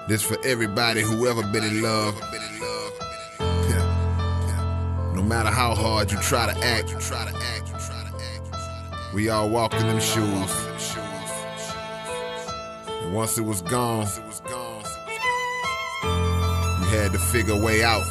This for everybody who ever been in love. No matter how hard you try to act, we all walked in them shoes. And once it was gone, you had to figure a way out.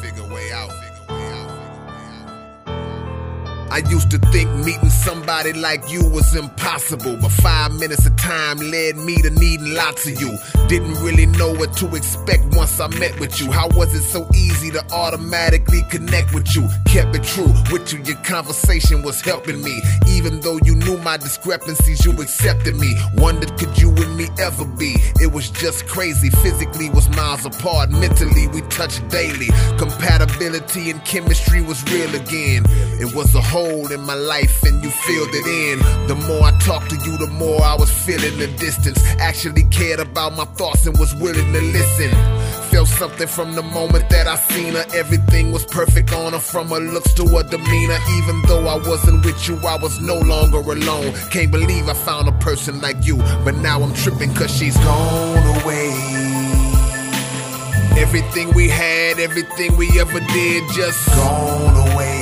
I used to think meeting somebody like you was impossible, but 5 minutes of time led me to needing lots of you. Didn't really know what to expect once I met with you. How was it so easy to automatically connect with you? Kept it true with you, your conversation was helping me. Even though you knew my discrepancies, you accepted me. Wondered could you and me ever be? It was just crazy, physically was miles apart. Mentally we touched daily. Compatibility and chemistry was real again. It was a hole in my life and you filled it in. The more I talked to you, the more I was feeling the distance. Actually cared about my thoughts and was willing to listen. Felt something from the moment that I seen her. Everything was perfect on her, from her looks to her demeanor. Even though I wasn't with you, I was no longer alone. Can't believe I found a person like you, but now I'm tripping cause she's gone away. Everything we had, everything we ever did, just gone away.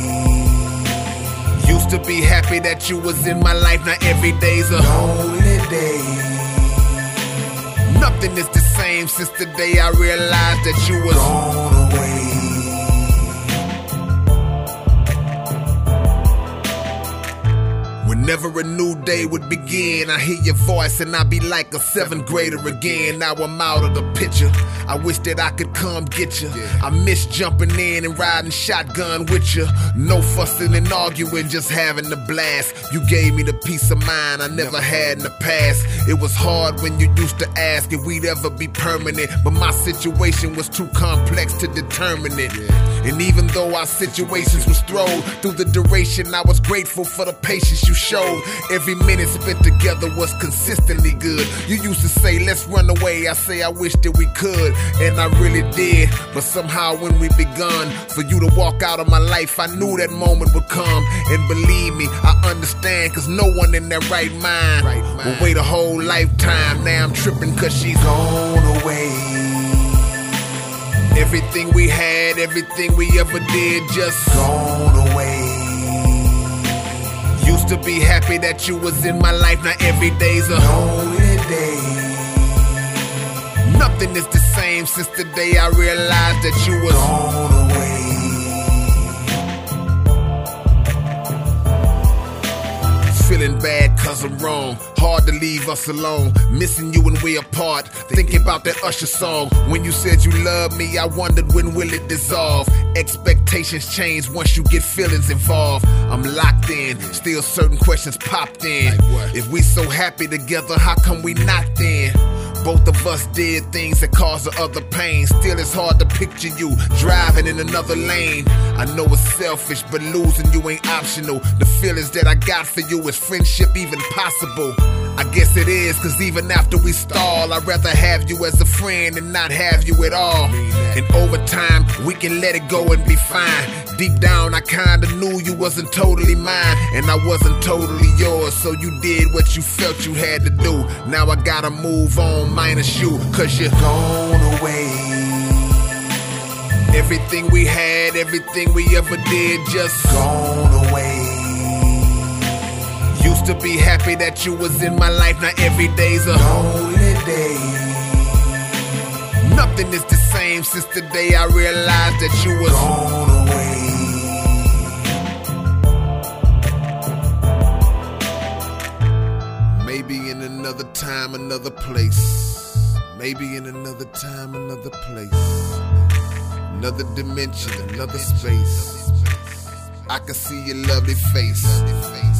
Used to be happy that you was in my life, now every day's a lonely day. Nothing is the same since the day I realized that you was gone away. Whenever a new day would begin, I hear your voice and I be like a 7th grader again. Now I'm out of the picture, I wish that I could come get you. I miss jumping in and riding shotgun with you. No fussing and arguing, just having a blast. You gave me the peace of mind I never had in the past. It was hard when you used to ask if we'd ever be permanent, but my situation was too complex to determine it. And even though our situations was thrown through the duration, I was grateful for the patience you showed. Every minute spent together was consistently good. You used to say, let's run away. I say, I wish that we could, and I really did. But somehow when we begun, for you to walk out of my life, I knew that moment would come. And believe me, I understand, cause no one in their right mind will wait a whole lifetime. Now I'm tripping cause she's gone away. Everything we had, everything we ever did, just gone away. Used to be happy that you was in my life, now every day's a lonely day. Nothing is the same since the day I realized that you was gone away. Feeling bad cause I'm wrong, hard to leave us alone. Missing you when we're apart, thinking about that Usher song. When you said you loved me, I wondered when will it dissolve. Expectations change once you get feelings involved. I'm locked in, still certain questions popped in. If we so happy together, how come we not then? Both of us did things that caused the other pain. Still it's hard to picture you driving in another lane. I know it's selfish, but losing you ain't optional. The feelings that I got for you, is friendship even possible? I guess it is, cause even after we stall, I'd rather have you as a friend and not have you at all. And over time, we can let it go and be fine. Deep down, I kinda knew you wasn't totally mine, and I wasn't totally yours, so you did what you felt you had to do. Now I gotta move on, minus you, cause you're gone away. Everything we had, everything we ever did, just gone away. Used to be happy that you was in my life, now every day's a lonely day. Nothing is the same since the day I realized that you was gone away. Maybe in another time, another place. Maybe in another time, another place. Another dimension, another space. I can see your lovely face.